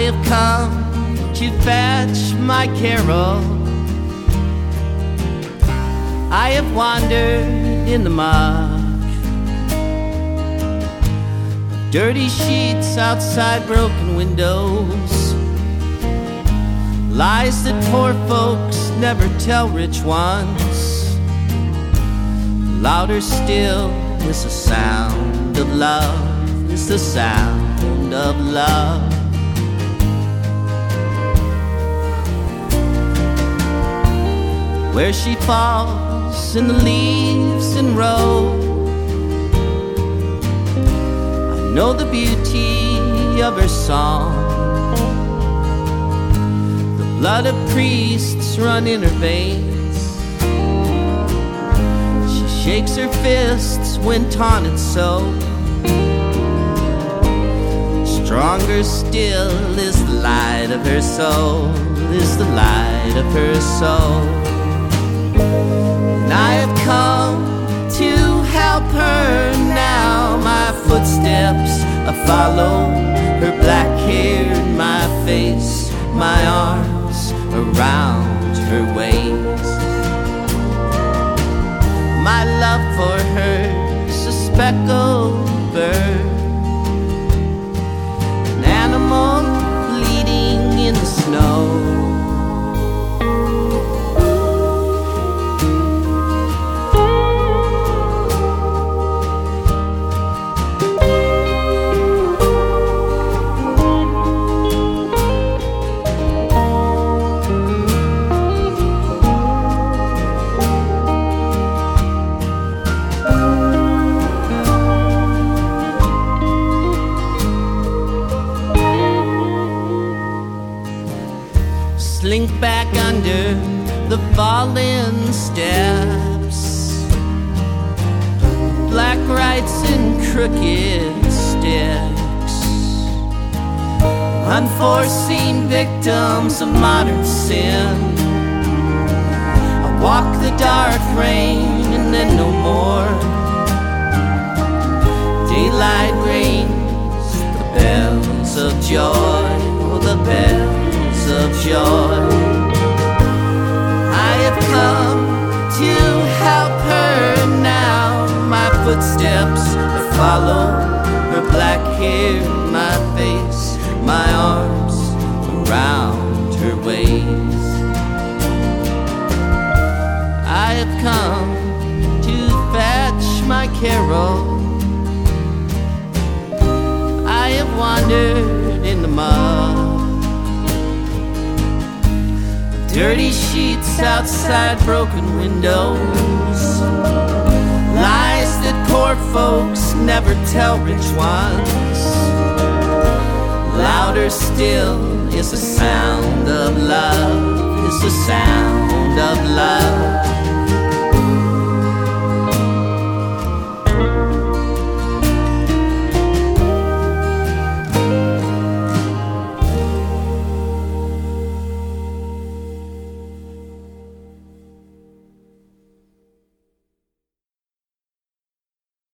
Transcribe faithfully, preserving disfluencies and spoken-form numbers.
I have come to fetch my carol. I have wandered in the muck, dirty sheets outside broken windows, lies that poor folks never tell rich ones. Louder still is the sound of love, is the sound of love. Where she falls in the leaves in row, I know the beauty of her song. The blood of priests run in her veins. She shakes her fists when taunted so. Stronger still is the light of her soul, is the light of her soul. And I have come to help her now. My footsteps follow her black hair and my face, my arms around her waist. My love for her's a speckled bird, an animal bleeding in the snow. Slink back under the fallen steps, black rights and crooked sticks, unforeseen victims of modern sin. I walk the dark rain and then no more. Daylight rings the bells of joy, oh the bells of joy. I have come to help her now. My footsteps follow her black hair, my face, my arms around her waist. I have come to fetch my carol. I have wandered in the mud, dirty sheets outside broken windows, lies that poor folks never tell rich ones. Louder still is the sound of love, is the sound of love.